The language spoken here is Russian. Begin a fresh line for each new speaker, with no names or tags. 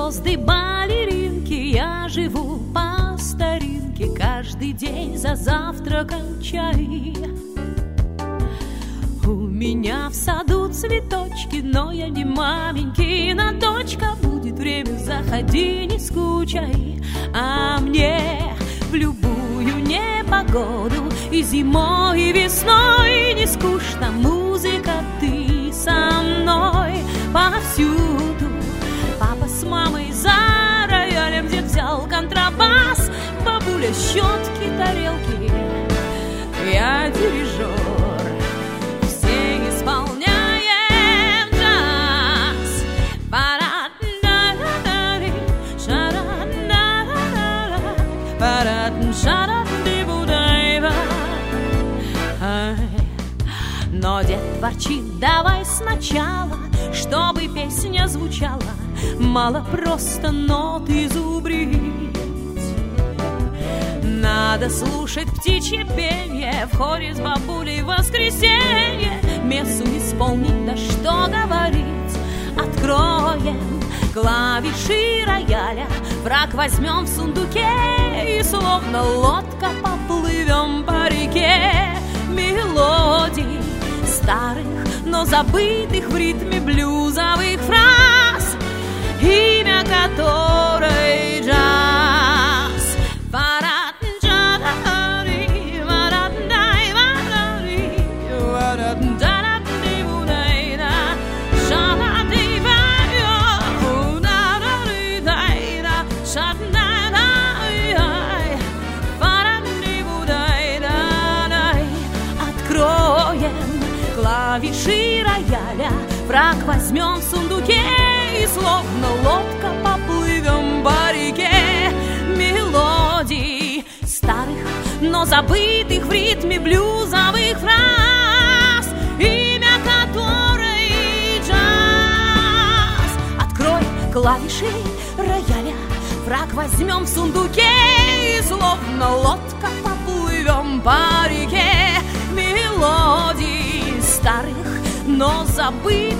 звезды балеринки, я живу по старинке, каждый день за завтраком чай. У меня в саду цветочки, но я не маменькина дочка. Будет время, заходи, не скучай. А мне в любую непогоду, и зимой, и весной не скучно. Музыка, ты со мной повсюду. Папа с мамой за роялем, дед взял контрабас, бабуля щетки, тарелки, я дирижер. Но дед ворчит, давай сначала, чтобы песня звучала, мало просто ноты зубрить. Надо слушать птичье пение, в хоре с бабулей в воскресенье мессу исполнить, да что говорить. Откроем клавиши рояля, враг возьмем в сундуке и словно лодка поплывем по реке. Мелодий старых, но забытых в ритме блюзовых фраз, имя которой джаз. Клавиши рояля, враг возьмем в сундуке и словно лодка поплывем по реке. Мелодий старых, но забытых в ритме блюзовых фраз, имя которой джаз. Открой клавиши рояля, враг возьмем в сундуке и словно лодка поплывем по реке. Мелодий старых, но забытых